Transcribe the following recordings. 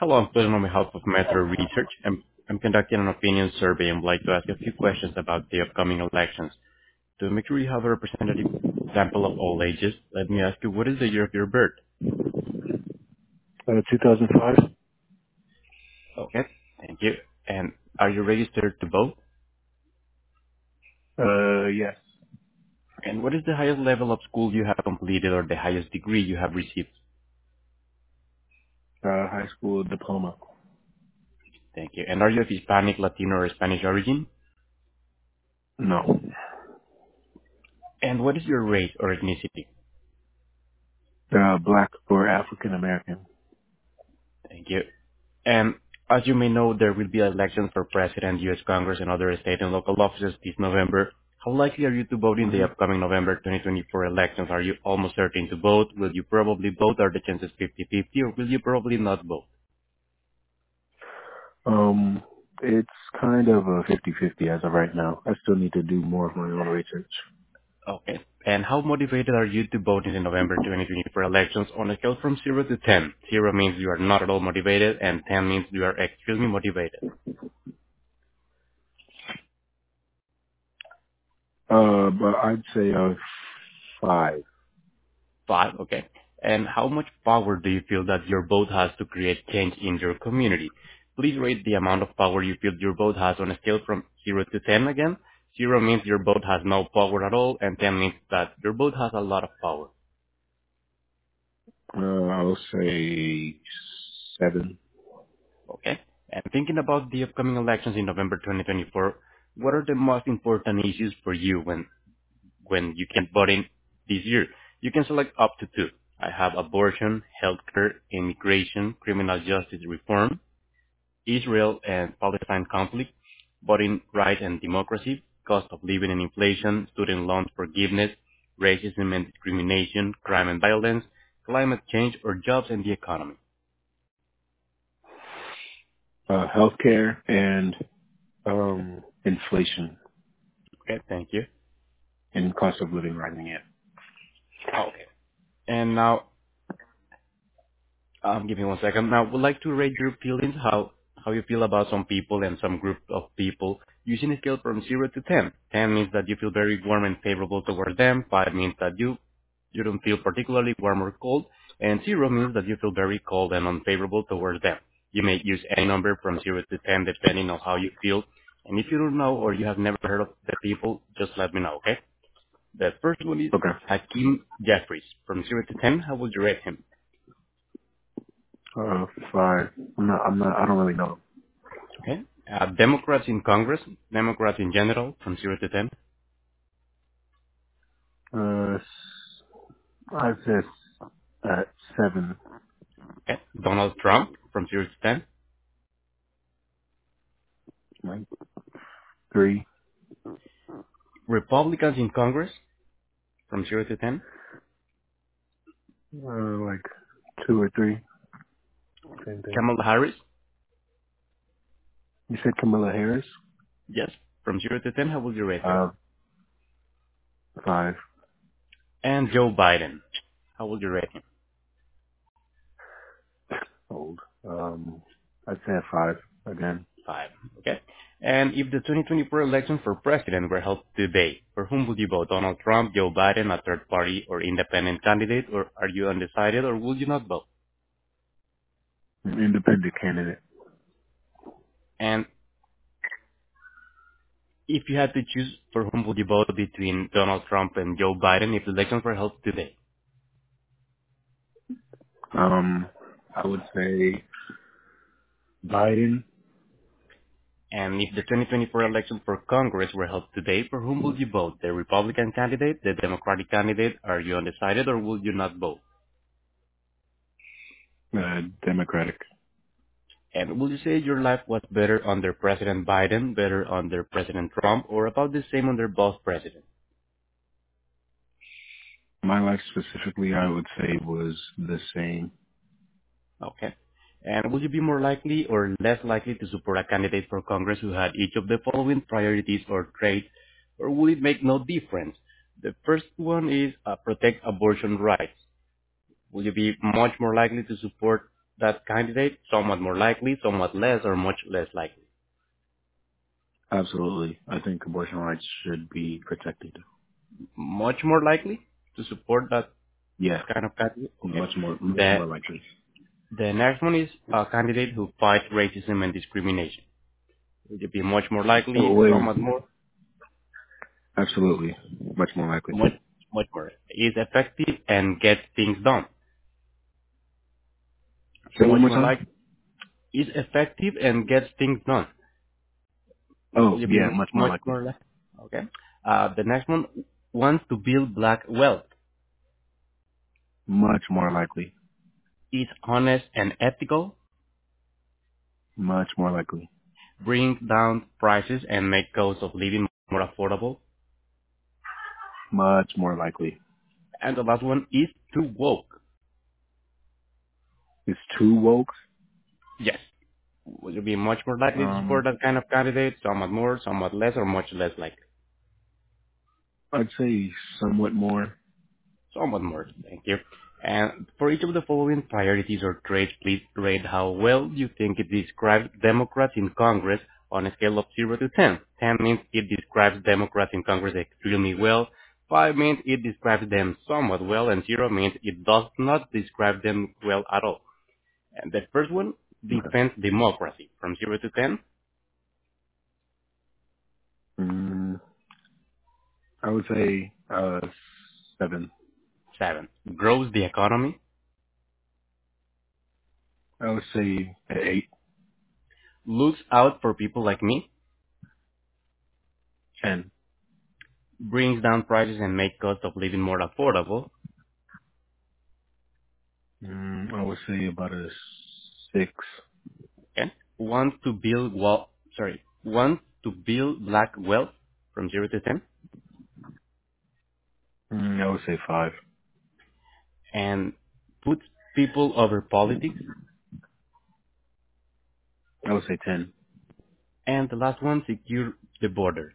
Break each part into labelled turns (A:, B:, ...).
A: Hello, I'm calling on behalf of Metro Research. I'm conducting an opinion survey and would like to ask a few questions about the upcoming elections. To make sure you have a representative sample of all ages, let me ask you, what is the year of your birth?
B: 2005?
A: Okay, thank you. And are you registered to vote?
B: Yes.
A: And what is the highest level of school you have completed or the highest degree you have received?
B: High school diploma.
A: Thank you. And are you of Hispanic, Latino, or Spanish origin?
B: No.
A: And what is your race or ethnicity?
B: Black or African American.
A: Thank you. And as you may know, there will be elections for President, U.S. Congress, and other state and local offices this November. How likely are you to vote in the
B: hmm
A: upcoming November 2024 elections? Are you almost certain to vote? Will you probably vote? Are the chances 50-50, or will you probably not vote?
B: it's kind of a 50-50 as of right now. I still need to do more of my own research.
A: Okay. And how motivated are you to vote in the November 2024 elections on a scale from 0 to 10? 0 means you are not at all motivated, and 10 means you are extremely motivated.
B: But I'd say 5.
A: 5, okay. And how much power do you feel that your vote has to create change in your community? Please rate the amount of power you feel your vote has on a scale from 0 to 10 again. 0 means your vote has no power at all, and 10 means that your vote has a lot of power.
B: I'll say 7.
A: Okay? And thinking about the upcoming elections in November 2024, what are the most important issues for you when you can vote in this year? You can select up to 2. I have abortion, healthcare, immigration, criminal justice reform, Israel and Palestine conflict, voting rights and democracy, cost of living and inflation, student loan forgiveness, racism and discrimination, crime and violence, climate change, or jobs and the economy.
B: Healthcare and inflation
A: Okay, thank you.
B: and cost of living rising. Yeah.
A: Okay. And now, give me one second. Now, would like to rate your feelings, how you feel about some people and some group of people using a scale from 0 to 10. 10 means that you feel very warm and favorable towards them. 5 means that you don't feel particularly warm or cold, and 0 means that you feel very cold and unfavorable towards them. You may use any number from 0 to 10 depending on how you feel. And if you don't know or you have never heard of the people, just let me know, okay? The first one is
B: Okay.
A: Hakeem Jeffries. From 0 to 10, how would you rate him?
B: 5. I don't really know.
A: Okay? Democrats in Congress, Democrats in general, from 0 to 10.
B: Uh, I'd say 7.
A: Okay? Donald Trump, from 0 to 10.
B: Like 3.
A: Republicans in Congress, from 0 to 10.
B: Like 2 or 3. Same thing.
A: Kamala Harris,
B: You said Kamala Harris?
A: yes, from 0 to 10, how would you rate her?
B: Uh, 5.
A: And Joe Biden, how would you rate him?
B: Old. I'd say a 5 again.
A: 5, okay? And if the 2024 election for president were held today, for whom would you vote? Donald Trump, Joe Biden, a third party or independent candidate, or are you undecided, or would you not vote?
B: An independent candidate.
A: And if you had to choose, for whom would you vote between Donald Trump and Joe Biden if the elections were held today?
B: I would say Biden.
A: And if the 2024 election for Congress were held today, for whom would you vote? The Republican candidate, the Democratic candidate? Are you undecided, or would you not vote?
B: Democratic.
A: And would you say your life was better under President Biden, better under President Trump, or about the same under both presidents?
B: My life specifically, I would say, was the same.
A: Okay. And would you be more likely or less likely to support a candidate for Congress who had each of the following priorities or traits, or would it make no difference? The first one is protect abortion rights. Will you be much more likely to support that candidate, somewhat more likely, somewhat less, or much less likely?
B: Absolutely. I think abortion rights should be protected.
A: Much more likely to support that
B: Yeah,
A: kind of candidate? Okay.
B: much
A: The,
B: more likely.
A: the next one is a candidate who fights racism and discrimination. Would it be much more likely,
B: Oh, wait.
A: somewhat more,
B: Absolutely. Much more likely.
A: much, much more? Is effective and gets things done.
B: Say it one
A: Much
B: more
A: more
B: time.
A: like is effective and gets things done.
B: Oh,
A: Will you be
B: yeah, much more
A: much
B: likely.
A: more like? Okay. The next one wants to build black wealth.
B: Much more likely.
A: Is honest and ethical.
B: Much more likely.
A: Bring down prices and make cost of living more affordable.
B: Much more likely.
A: And the last one is too woke.
B: It's too woke.
A: Yes. Will you be much more likely to support
B: Um,
A: that kind of candidate? Somewhat more, somewhat less, or much less likely?
B: I'd say somewhat more.
A: Somewhat more. Thank you. And for each of the following priorities or traits, please rate how well you think it describes Democrats in Congress on a scale of 0 to 10. 10 means it describes Democrats in Congress extremely well. 5 means it describes them somewhat well. And 0 means it does not describe them well at all. And the first one
B: Okay.
A: defends democracy from 0 to 10.
B: Mm, I would say 7.
A: 7. Grows the economy.
B: I would say 8,
A: Looks out for people like me.
B: 10.
A: Brings down prices and make cost of living more affordable.
B: I would say about a 6.
A: Okay. Wants to build black wealth from 0 to 10
B: I would say 5.
A: and puts people over politics.
B: I would say 10.
A: And the last one, secure the border.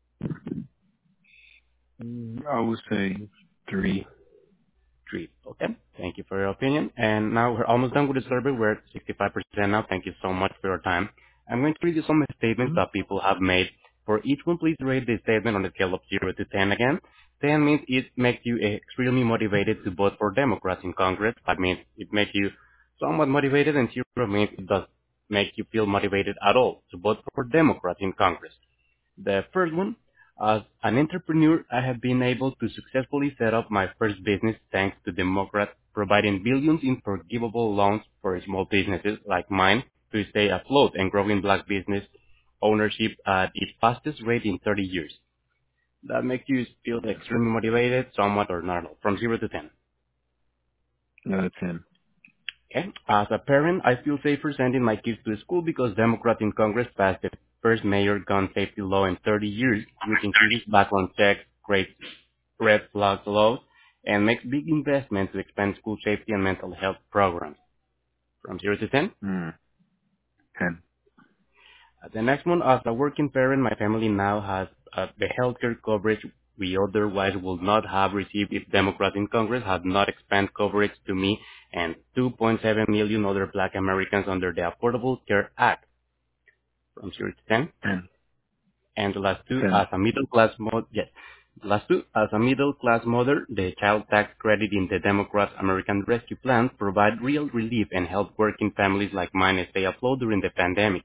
B: I would say 3.
A: Three. Okay. Thank you for your opinion. And now we're almost done with the survey. We're at 65% now. Thank you so much for your time. I'm going to read you some statements
B: Mhm.
A: that people have made. For each one, please rate the statement on a scale of 0 to 10 again. 10 means it makes you extremely motivated to vote for Democrats in Congress. 5 means it makes you somewhat motivated, and 0 means it does make you feel motivated at all to vote for Democrats in Congress. The first one, as an entrepreneur, I have been able to successfully set up my first business thanks to Democrats providing billions in forgivable loans for small businesses like mine to stay afloat and growing black business ownership at its fastest rate in 30 years. That makes you feel extremely motivated, somewhat or normal, from 0 to 10.
B: 10.
A: Okay. As a parent, I feel safer sending my kids to school because Democrats in Congress passed the first major gun safety law in 30 years, which increases background checks, creates red flag laws, and makes big investments to expand school safety and mental health programs. From 0 to 10.
B: 10.
A: The next one, as a working parent, my family now has the healthcare coverage we otherwise would not have received if Democrats in Congress had not expanded coverage to me and 2.7 million other black Americans under the Affordable Care Act. From 0 to 10.
B: 10.
A: And the last two,
B: 10.
A: as a middle class yes. The last two, as a middle class mother, the child tax credit in the Democrats' American Rescue Plan provide real relief and help working families like mine stay afloat during the pandemic.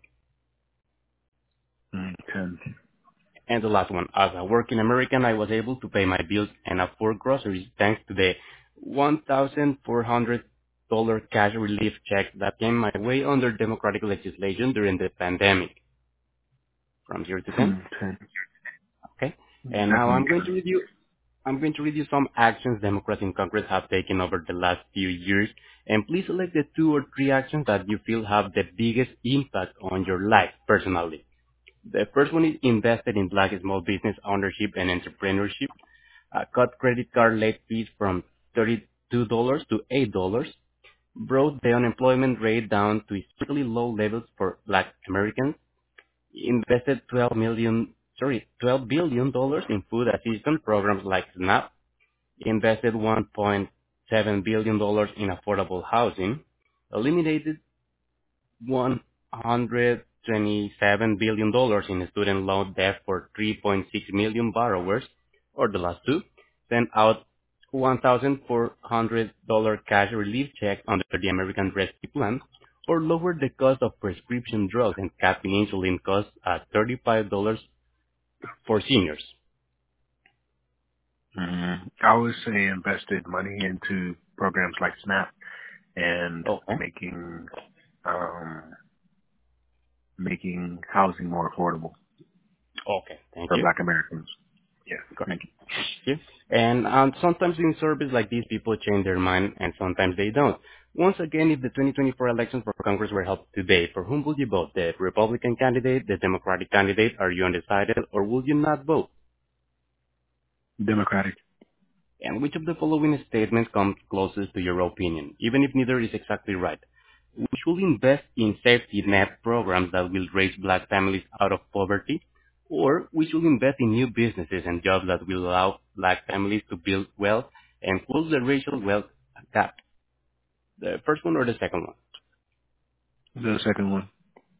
B: 10.
A: And the last one, as a working American, I was able to pay my bills and afford groceries thanks to the $1,400 cash relief check that came my way under Democratic legislation during the pandemic. From 0 to 10.
B: 10.
A: Okay. And now
B: Definitely 10.
A: I'm going to read you some actions Democrats in Congress have taken over the last few years, and please select the 2 or 3 actions that you feel have the biggest impact on your life personally. The first one is invested in black small business ownership and entrepreneurship. Cut credit card late fees from $32 to $8. Brought the unemployment rate down to historically low levels for black Americans. Invested $12 billion in food assistance programs like SNAP. Invested $1.7 billion in affordable housing. eliminated $127 billion in student loan debt for 3.6 million borrowers, or the last two, sent out $1,400 cash relief check under the American Rescue Plan, or lowered the cost of prescription drugs and capping insulin costs at $35 for seniors.
B: I would say invested money into programs like SNAP and
A: Okay.
B: making housing more affordable
A: Okay. Thank
B: for
A: you.
B: Black Americans. Yeah,
A: Correct.
B: thank you.
A: Yes. And sometimes in surveys like these, people change their mind, and sometimes they don't. Once again, if the 2024 elections for Congress were held today, for whom would you vote? The Republican candidate, the Democratic candidate? Are you undecided, or will you not vote?
B: Democratic.
A: And which of the following statements comes closest to your opinion, even if neither is exactly right? We should invest in safety net programs that will raise Black families out of poverty, or we should invest in new businesses and jobs that will allow Black families to build wealth and close the racial wealth gap. The first one or the second one?
B: The second one.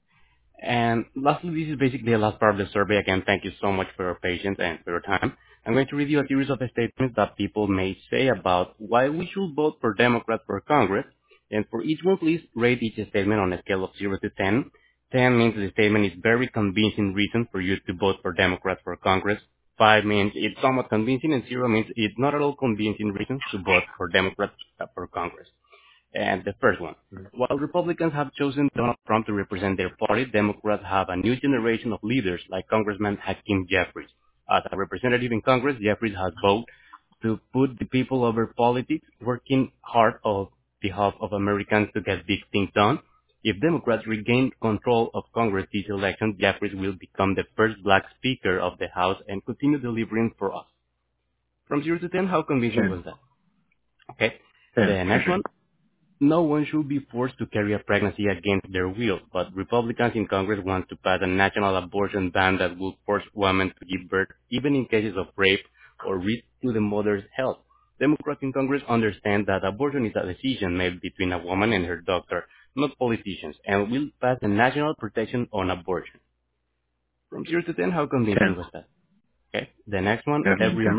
A: And lastly, this is basically the last part of the survey. Again, thank you so much for your patience and for your time. I'm going to read you a series of statements that people may say about why we should vote for Democrats for Congress. And for each one, please rate each statement on a scale of 0 to 10. 10 means the statement is very convincing reason for you to vote for Democrats for Congress. 5 means it's somewhat convincing, and 0 means it's not at all convincing reason to vote for Democrats for Congress. And the first one, while Republicans have chosen Donald Trump to represent their party, Democrats have a new generation of leaders like Congressman Hakeem Jeffries. As a representative in Congress, Jeffries has vowed to put the people over politics, working hard on behalf of Americans to get big things done. If Democrats regain control of Congress this election, Jeffries will become the first black Speaker of the House and continue delivering for us. From 0 to 10, how convincing
B: 10.
A: was that? Okay.
B: 10.
A: The next one. No one should be forced to carry a pregnancy against their will, but Republicans in Congress want to pass a national abortion ban that will force women to give birth even in cases of rape or risk to the mother's health. Democrats in Congress understand that abortion is a decision made between a woman and her doctor, not politicians, and will pass a national protection on abortion. From 0 to 10, how
B: 10.
A: convincing was that? Okay. The next one,
B: Definitely 10.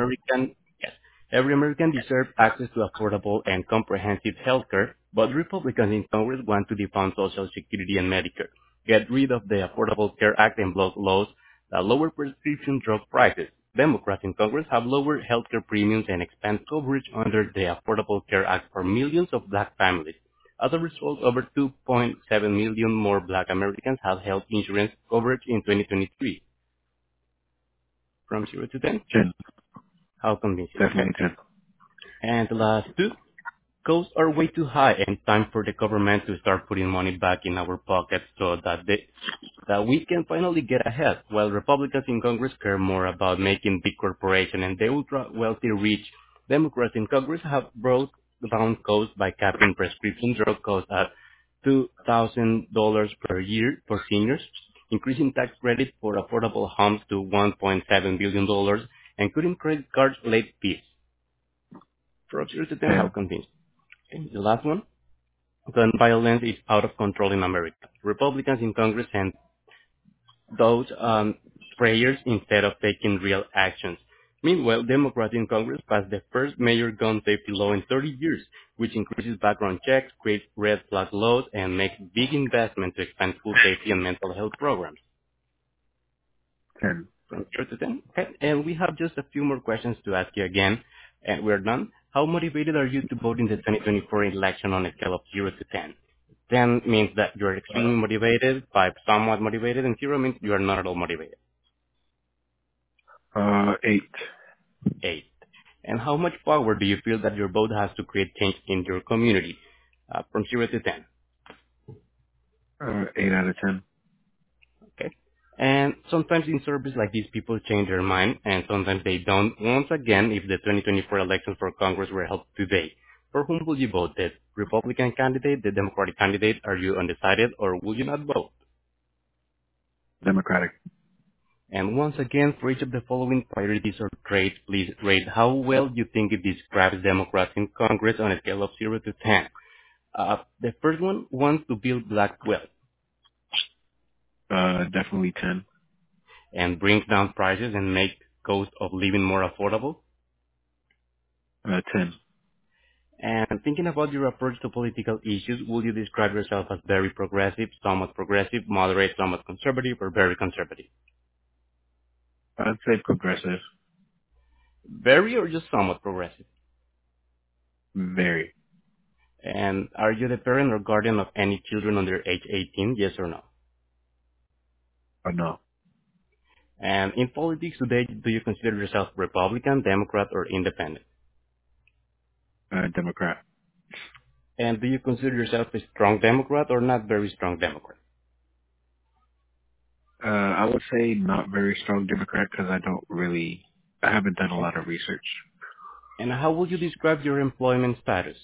A: every American deserves access to affordable and comprehensive health care, but Republicans in Congress want to defund Social Security and Medicare, get rid of the Affordable Care Act and block laws that lower prescription drug prices. Democrats in Congress have lowered healthcare premiums and expand coverage under the Affordable Care Act for millions of black families. As a result, over 2.7 million more black Americans have health insurance coverage in 2023. From 0 to 10,
B: 10.
A: how convincing, okay?
B: Definitely 10.
A: And the last two, costs are way too high and time for the government to start putting money back in our pockets so that we can finally get ahead. While Republicans in Congress care more about making big corporations and the ultra wealthy rich, Democrats in Congress have brought down costs by capping prescription drug costs at $2,000 per year for seniors, increasing tax credit for affordable homes to $1.7 billion, and cutting credit cards late fees. From 0 to 10, how
B: 10.
A: convinced? Okay, the last one. Gun violence is out of control in America. Republicans in Congress send those prayers instead of taking real actions. Meanwhile, Democrats in Congress passed the first major gun safety law in 30 years, which increases background checks, creates red flag laws, and makes big investments to expand school safety and mental health programs.
B: 10.
A: From 0 to 10. Okay, and we have just a few more questions to ask you again, and we're done. How motivated are you to vote in the 2024 election on a scale of 0 to 10? 10 means that you're extremely motivated, 5 somewhat motivated, and 0 means you are not at all motivated.
B: 8.
A: 8. And how much power do you feel that your vote has to create change in your community? From 0 to 10.
B: 8 out of 10.
A: Okay. And sometimes in surveys like these, people change their mind, and sometimes they don't. Once again, if the 2024 elections for Congress were held today, for whom will you vote? The Republican candidate, the Democratic candidate? Are you undecided, or will you not vote?
B: Democratic.
A: And once again, for each of the following priorities or traits, please rate how well you think it describes Democrats in Congress on a scale of 0 to 10. The first one wants to build black wealth
B: Definitely 10.
A: and brings down prices and make cost of living more affordable.
B: 10.
A: And thinking about your approach to political issues, would you describe yourself as very progressive, moderate, somewhat conservative, or very conservative?
B: I'd say progressive.
A: Very or just somewhat progressive?
B: Very.
A: And are you the parent or guardian of any children under age 18, yes or no?
B: Or no.
A: And in politics today, do you consider yourself Republican, Democrat, or Independent?
B: Democrat.
A: And do you consider yourself a strong Democrat or not very strong Democrat?
B: I would say not very strong Democrat because I haven't done a
A: Okay.
B: lot of research.
A: And how would you describe your employment status?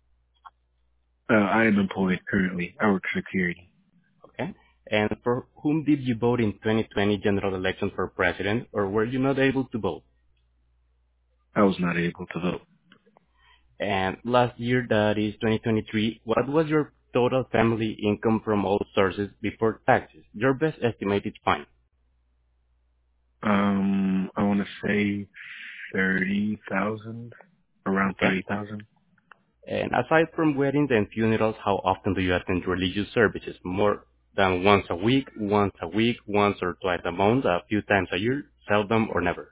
B: I am employed currently. I work security.
A: Okay. And for whom did you vote in 2020 general election for president, or were you not able to vote?
B: I was not able to vote.
A: And last year, that is 2023, what was your total family income from all sources before taxes? Your best estimate is fine.
B: I want to say 30,000, around
A: Okay.
B: 30,000.
A: And aside from weddings and funerals, how often do you attend religious services? More than once or twice a month, a few times a year, seldom or never?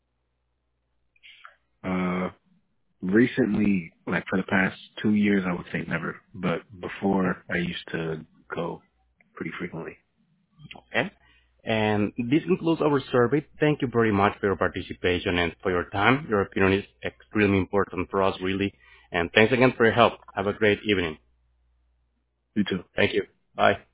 B: Uh, Recently, like for the past 2 years, I would say never. But
A: Okay.
B: before, I used to go pretty frequently.
A: Okay. And this concludes our survey. Thank you very much for your participation and for your time. Your opinion is extremely important for us, really. And thanks again for your help. Have a great evening.
B: You too.
A: Thank you. Bye.